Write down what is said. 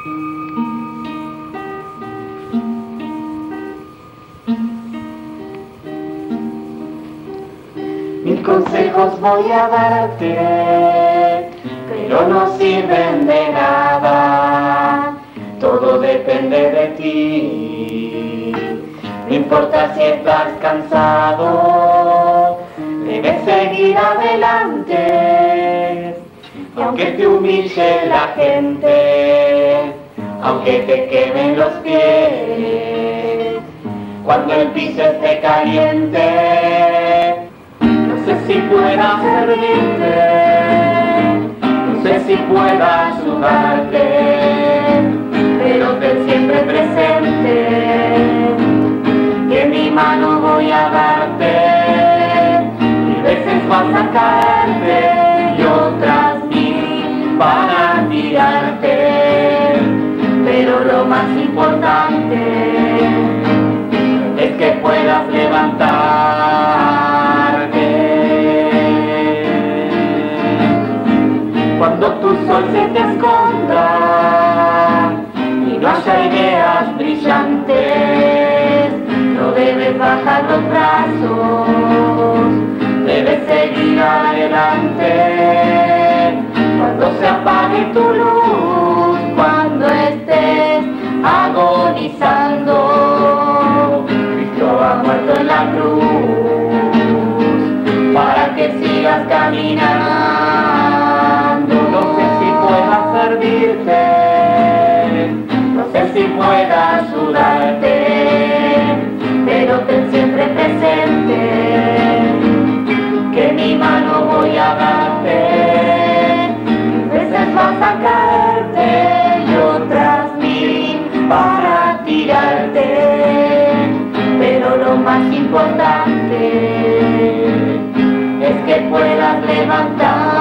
Mil consejos voy a darte, pero no sirven de nada, todo depende de ti. No importa si estás cansado, debes seguir adelante. Y aunque te humille la gente, aunque te quemen los pies, cuando el piso esté caliente, no sé si pueda servirte, no sé si pueda ayudarte, pero ten siempre presente que mi mano voy a darte. Mil veces vas a caerte y otras mil van a tirarte, pero lo más importante es que puedas levantarte. Cuando tu sol se te esconda y no haya ideas brillantes, no debes bajar los brazos, debes seguir adelante. Cuando se apague tu luz, cuando estés agonizando, Cristo ha muerto en la cruz para que sigas caminando. No sé si pueda servirte, no sé si pueda ayudarte, pero ten siempre presente que mi mano voy a darte. Mil veces vas a caerte y otras mil para tirarte, pero lo más importante es que puedas levantar.